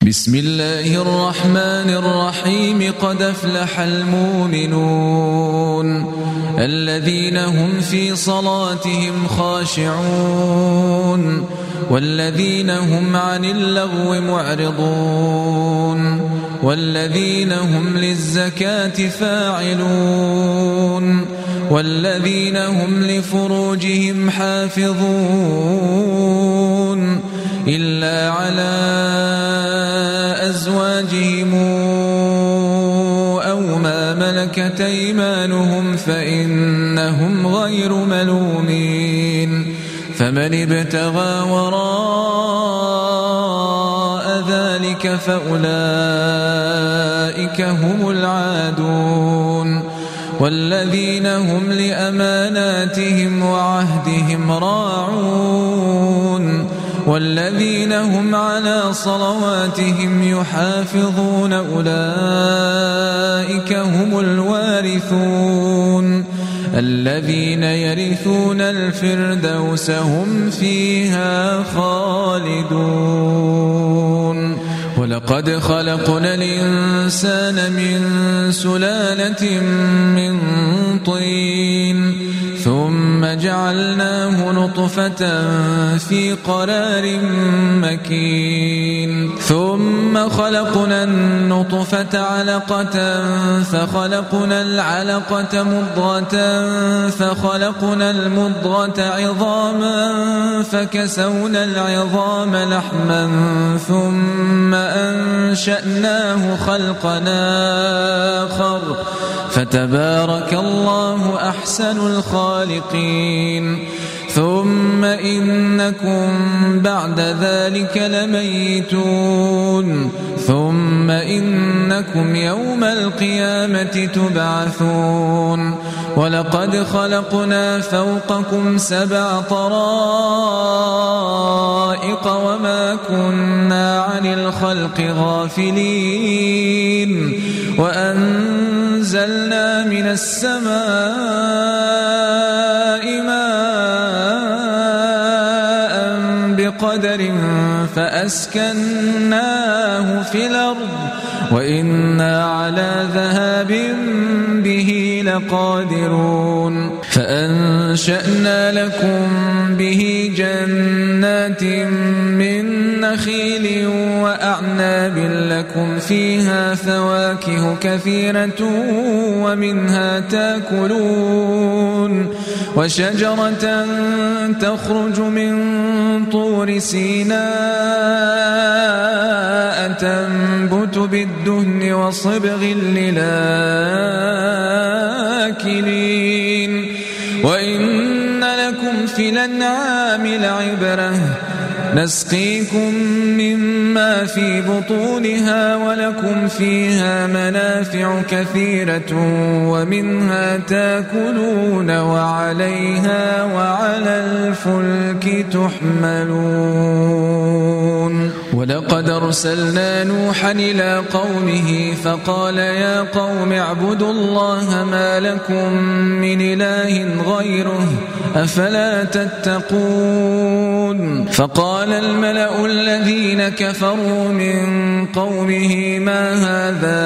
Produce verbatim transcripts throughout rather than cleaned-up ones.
بسم الله الرحمن الرحيم. قد أفلح المؤمنون الذين هم في صلاتهم خاشعون والذين هم عن اللغو معرضون والذين هم للزكاة فاعلون والذين هم لفروجهم حافظون إلا على أزواجهم أو ما ملكت أيمانهم فإنهم غير ملومين. فمن ابتغى وراء ذلك فأولئك هم العادون والذين هم لأماناتهم وعهدهم راعون والذين هم على صلواتهم يحافظون أولئك هم الوارثون الذين يرثون الفردوس هم فيها خالدون. ولقد خلقنا الإنسان من سلالة من طين ثم جعلناه نطفة في قرار مكين ثم خلقنا النطفة علقة فخلقنا العلقة مضغة فخلقنا المضغة عظاما فكسونا العظام لحما ثم أنشأناه خلقنا آخر فتبارك الله أحسن الخالقين. ثم إنكم بعد ذلك لميتون ثم إنكم يوم القيامة تبعثون. ولقد خلقنا فوقكم سبع طرائق وما كنا عن الخلق غافلين وأنزلنا من السماء ماء بقدر فأسكناه في الأرض وإنا على ذهاب به لقادرون. فأنشأنا لكم به جنات من نخيل وأعناب لكم فيها فواكه كثيرة ومنها تأكلون وشجرة تخرج من طور سيناء تنبت بالدهن وصبغ للآكلين وإن لكم في الأنعام لعبرة نسقيكم مما في بطونها ولكم فيها منافع كثيرة ومنها تأكلون وعليها وعلى الفلك تحملون. ولقد أرسلنا نوحا إلى قومه فقال يا قوم اعبدوا الله ما لكم من إله غيره أفلا تتقون. فقال الملأ الذين كفروا من قومه ما هذا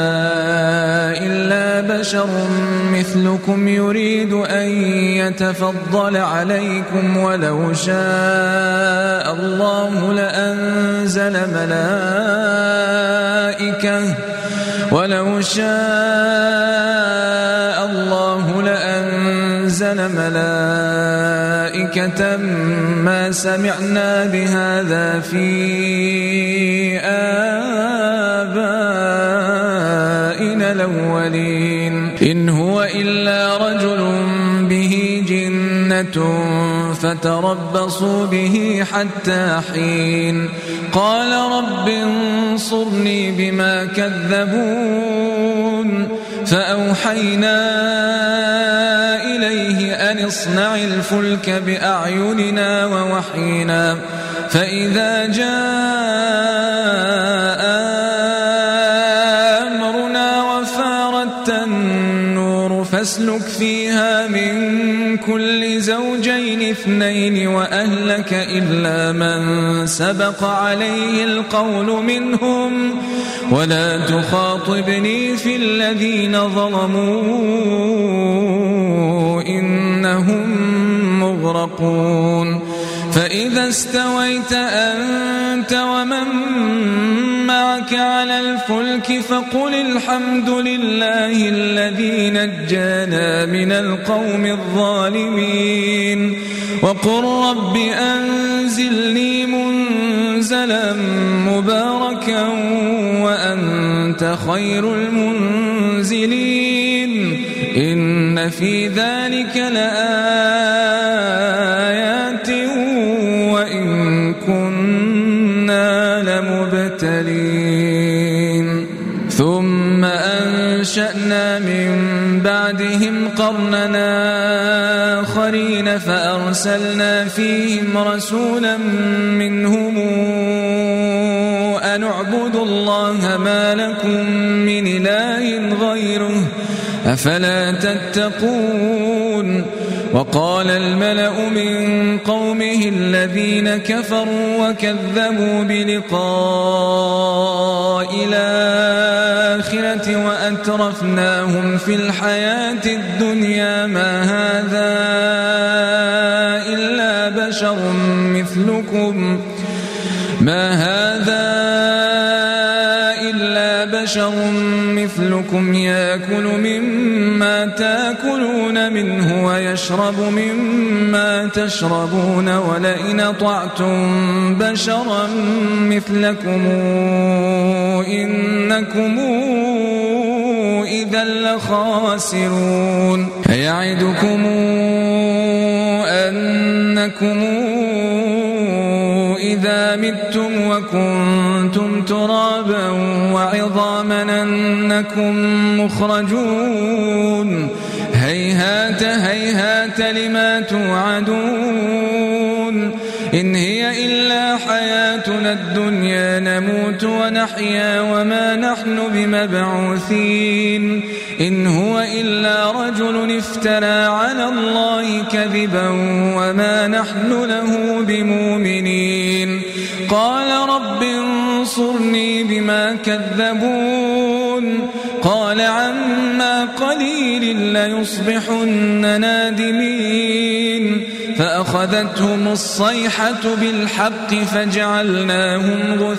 إلا بشر مثلكم يريد أن يتفضل عليكم ولو شاء الله لأنزل ملائكة ولو شاء الله لأنزل ملائكة ما سمعنا بهذا في آبائنا الأولين إن هو إلا رجل به جنة فتربصوا به حتى حين. قال رب انصرني بما كذبون فأوحينا إليه أن اصنع الفلك بأعيننا ووحينا فإذا جاء أمرنا وفارت النور فاسلك فيها من من كل زوجين اثنين وأهلك إلا من سبق عليه القول منهم ولا تخاطبني في الذين ظلموا إنهم مغرقون فإذا استويت أنت ومن معك على الفلك فقل الحمد لله الذي نجانا من القوم الظالمين وقل رب أنزلني منزلا مباركا وأنت خير المنزلين إن في ذلك لآيات وإن كنا لمبتلين ثم أنشأنا من بعدهم قرننا آخرين فأرسلنا فيهم رسولا منهم أن اعبدوا الله ما لكم من إله غيره أفلا تتقون وقال الملأ من قومه الذين كفروا وكذبوا بلقاء الآخرة وأترفناهم في الحياة الدنيا ما هذا إلا بشر مثلكم ما هذا إلا بشر مثلكم يأكل مما تأكلون منه ويشرب مما تشربون ولئن أطعتم بشرا مثلكم إنكم إذا لخاسرون يعدكم أنكم إذا متم وكنتم ترابا وعظاما أنكم مخرجون هيهات هيهات لما توعدون إن هي إلا حياتنا الدنيا نموت ونحيا وما نحن بمبعوثين إن هو إلا رجل افترى على الله كذبا وما نحن له بمؤمنين قال رب انصرني بما كذبون قال عما قليل ليصبحن نادمين فأخذتهم الصيحة بالحق فجعلناهم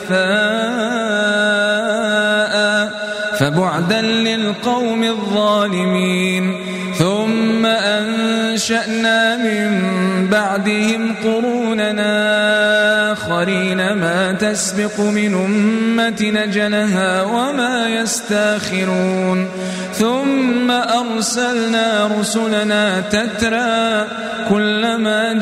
غثاء فبعدا للقوم الظالمين ثم أنشأنا من بعدهم قروننا آخرين ما تسبق من أمة نجلها وما يستاخرون ثم أرسلنا رسلنا تترى كلما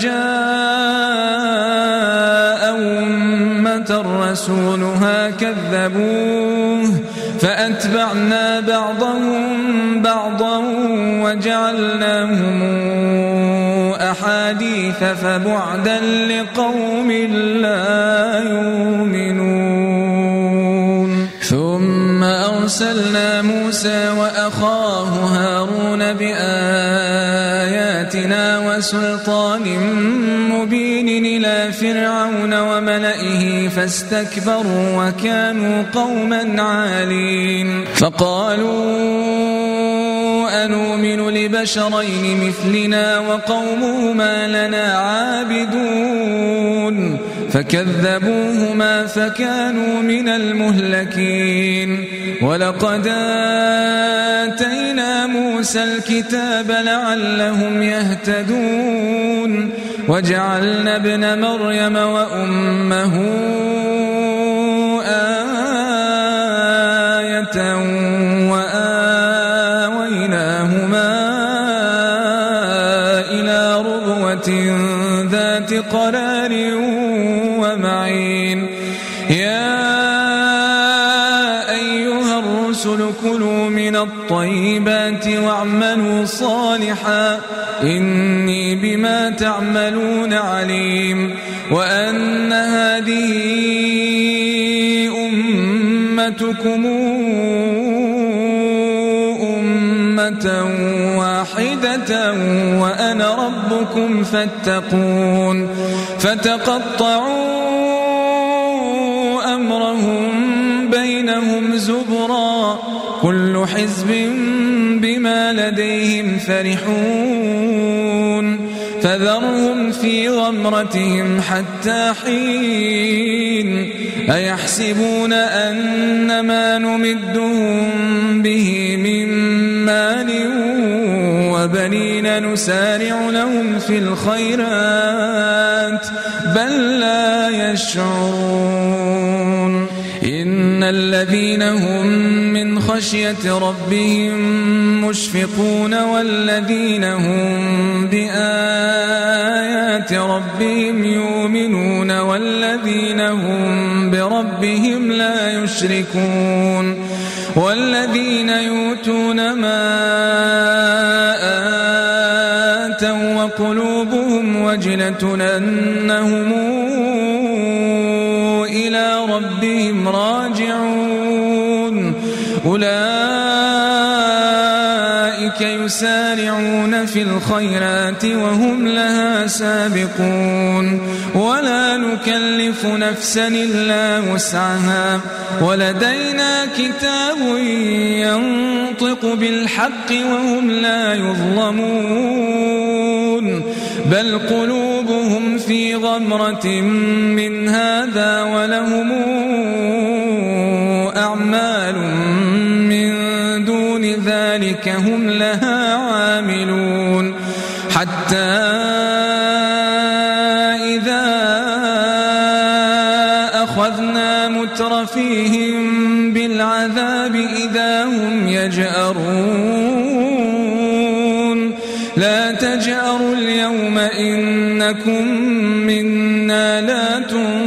جاء أمة رسولها كذبوه فأتبعنا بعضهم بعضا وجعلناهم أحاديث فبعدا لقوم لا يؤمنون ثم أرسلنا موسى وأخاه هارون بآياتنا وسلطان مبين إلى فرعون وملئه فاستكبروا وكانوا قوما عالين فقالوا أنؤمن لبشرين مثلنا وقومهما لنا عابدون فكذبوهما فكانوا من المهلكين ولقد آتينا موسى الكتاب لعلهم يهتدون وجعلنا ابن مريم وأمه آية وآويناهما إلى ربوة ذات قرار ومعين يا أيها الرسل كلوا من الطيبات واعملوا صالحا إني بما تعملون عليم وأن هذه أمتكم أمة واحدة وأنا ربكم فاتقون فتقطعوا أمرهم بينهم زبرا كل حزب بما لديهم فرحون فذرهم في غمرتهم حتى حين أيحسبون أن ما نمدهم به من مال وبنين نسارع لهم في الخيرات بل لا يشعرون إن الذين هم من خشية ربهم مشفقون والذين هم بآيات ربهم يؤمنون والذين هم بربهم لا يشركون والذين يؤتون ما آتوا وقلوبهم وجلة أنهم إلى ربهم راجعون أولئك يسارعون في الخيرات وهم لها سابقون ولا نكلف نفسا إلا وسعها ولدينا كتاب ينطق بالحق وهم لا يظلمون بل قلوبهم في غمرة من هذا ولهم أعمال من دون ذلك هم لها عاملون حتى إذا أخذنا مترفيهم بالعذاب إذا هم يجأرون لا تجأروا اليوم إنكم منا لا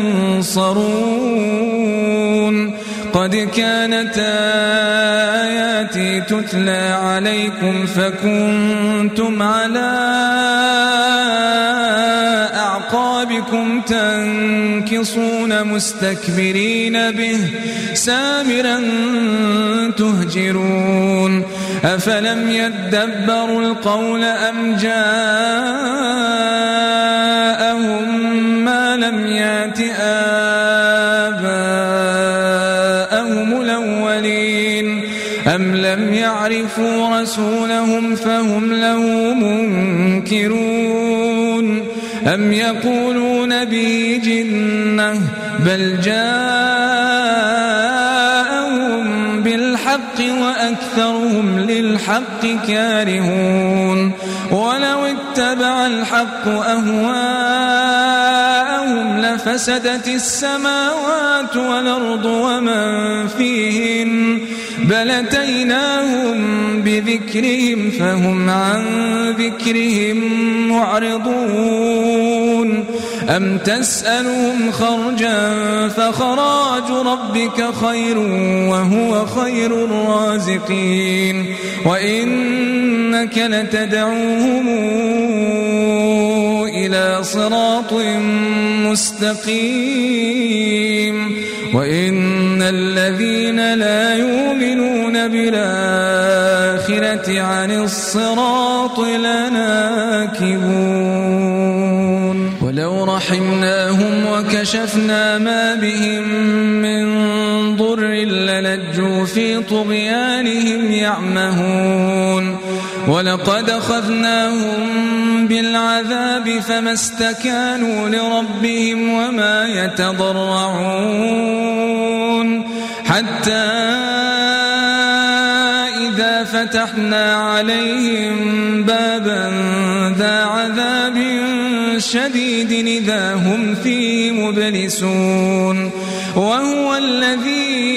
تنصرون قد كانت آياتي تتلى عليكم فكنتم على أعقابكم تنكصون مستكبرين به سامرا تهجرون أفلم يدبروا القول أم جاءهم ما لم يأت آباءهم الأولين أم لم يعرفوا رسولهم فهم له منكرون أم يقولون به جنة بل جاءهم بالحق وأكثرهم للحق كارهون ولو اتبع الحق أهواءهم لفسدت السماوات والأرض ومن فيهن بل أتيناهم بذكرهم فهم عن ذكرهم معرضون أم تسألهم خرجا فخراج ربك خير وهو خير الرازقين وإنك لتدعوهم إلى صراط مستقيم وإن الذين لا يؤمنون بالآخرة عن الصراط لناكبون ولو رحمناهم وكشفنا ما بهم من ضر للجوا في طغيانهم يعمهون ولقد أخذناهم بالعذاب فما استكانوا لربهم وما يتضرعون حتى إذا فتحنا عليهم بابا ذا عذاب شديد إذا هم فيه مبلسون وهو الذي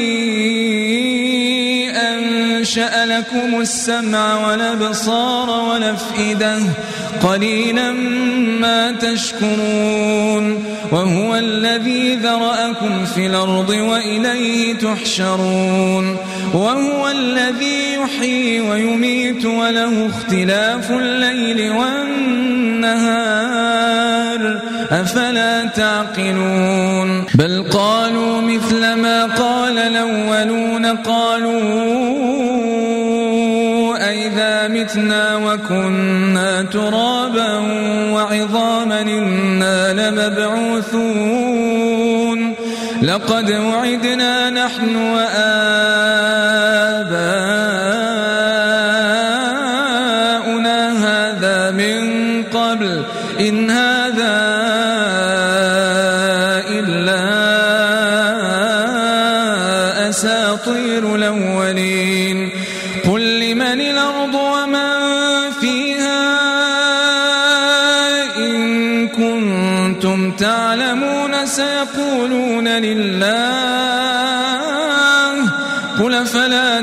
أنشأ لكم السمع والأبصار والأفئدة قليلا ما تشكرون وهو الذي ذرأكم في الأرض وإليه تحشرون وهو الذي يحيي ويميت وله اختلاف الليل والنهار أفلا تعقلون بل قالوا مثل ما قال الأولون قالوا أئذا متنا وكنا ترابا وعظاما إنا لمبعوثون لقد وعدنا نحن وآباؤنا هذا من قبل إن هذا إلا أساطير الأولين قل لمن الأرض ومن فيها إن كنتم تعلمون سيقولون لله قل فلا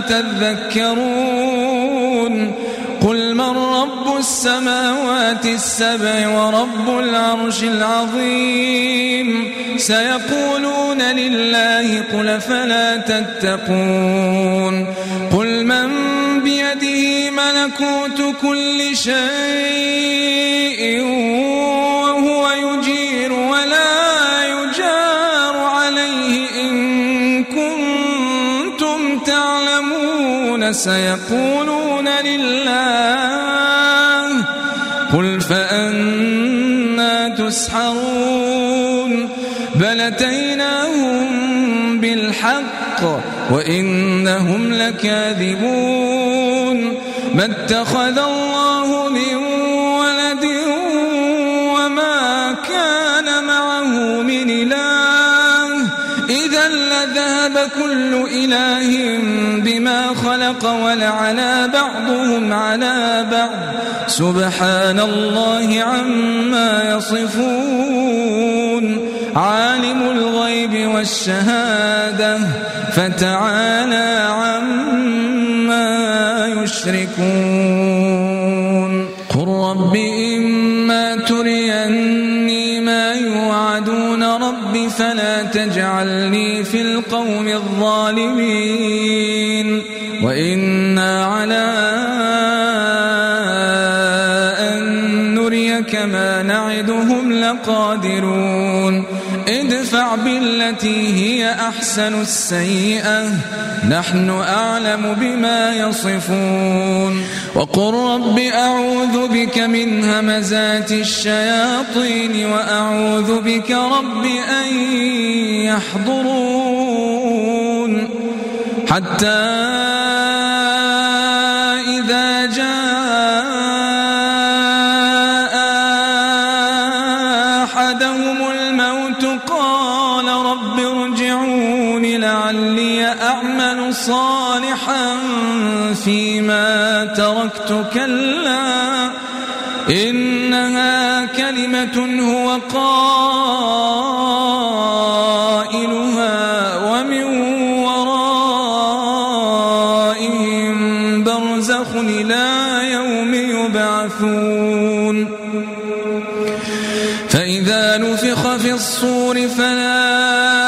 تذكرون قل من رب السماوات السبع ورب العرش العظيم سيقولون لله قل فلا تتقون قل من بيده ملكوت كل شيء وهو يجير ولا يجار عليه إن كنتم تعلمون سيقولون لله قل فأنا تسحرون بل أتيناهم بالحق وإنهم لكاذبون ما اتخذ الله من ولد وما كان معه من إله إذا لذهب كل إله بما خلق ولعلى بعضهم على بعض سبحان الله عما يصفون عالم الغيب والشهادة فتعالى عما يشركون قل رب إما تريني ما يوعدون رب فلا تجعلني في القوم الظالمين وإنا على أن نريك ما نعدهم لقادرون ادفع بالتي هي أحسن السيئة نحن أعلم بما يصفون وقل رب أعوذ بك من همزات الشياطين وأعوذ بك رب أن يحضرون حتى إذا جاء أحدهم الموت قال رب ارجعون لعلي أعمل صالحا فيما تركت كلا إنها كلمة هو قائلها ومن ورائهم برزخ إلى يوم يبعثون فإذا نفخ في الصور فلا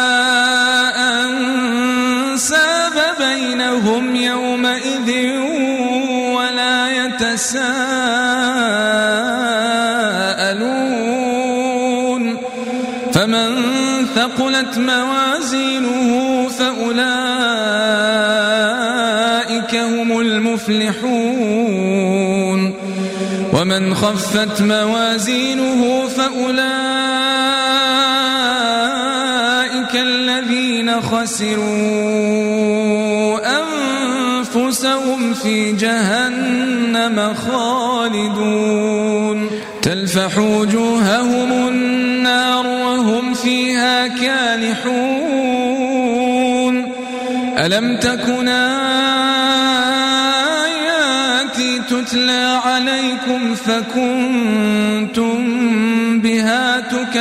أنساب بينهم يومئذ ولا يتساءلون فمن ثقلت موازينه فأولئك هم المفلحون ومن خفت موازينه فأولئك الذين خسروا أنفسهم في جهنم خالدون تلفح وجوههم النار وهم فيها كالحون ألم تكن آياتي تتلى عليكم فكنتم بها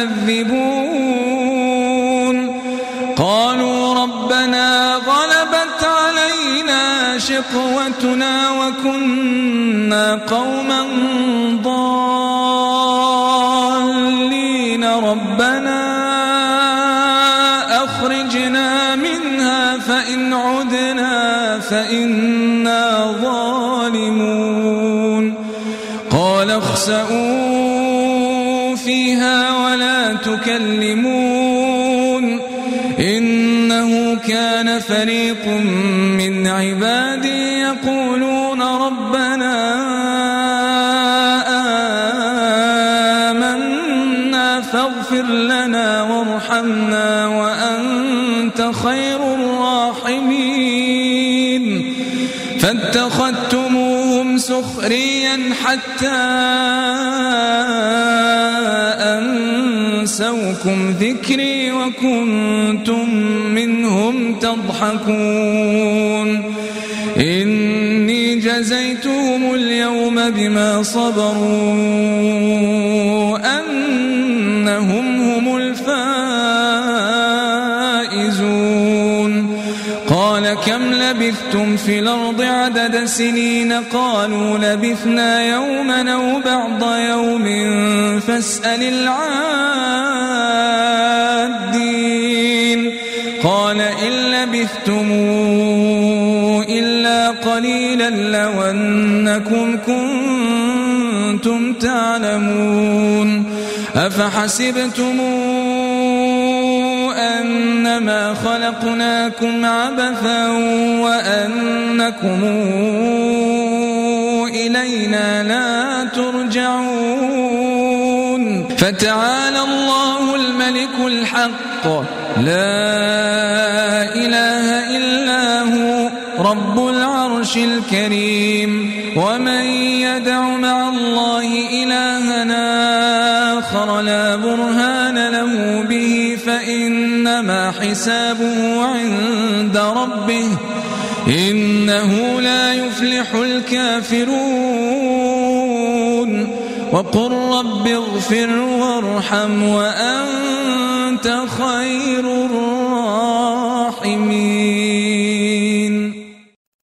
تكذبون قالوا ربنا غلبت علينا شقوتنا وكنا قوما ضالين ربنا أخرجنا منها فإن عدنا فإنا ظالمون قال اخسئوا فيها ولا تكلمون إنه كان فريق من عبادي يقولون ربنا فاتخذتموهم سخريا حتى أنسوكم ذكري وكنتم منهم تضحكون إني جزيتهم اليوم بما صبروا أنهم هم الفائزون قال كم لبثتم في الأرض عدد سنين قالوا لبثنا يوما أو بعض يوم فاسأل العادين قال إن لبثتم إلا قليلا لو أنكم كنتم تعلمون أفحسبتم أنما خلقناكم عبثا وأنكم إلينا لا ترجعون فتعالى الله الملك الحق لا إله إلا هو رب العرش الكريم ومن يدع مع الله إلهنا آخر لا برهان له به فإنما حسابه عند ربه إنه لا يفلح الكافرون وقل رب اغفر وارحم وأنت خير الراحمين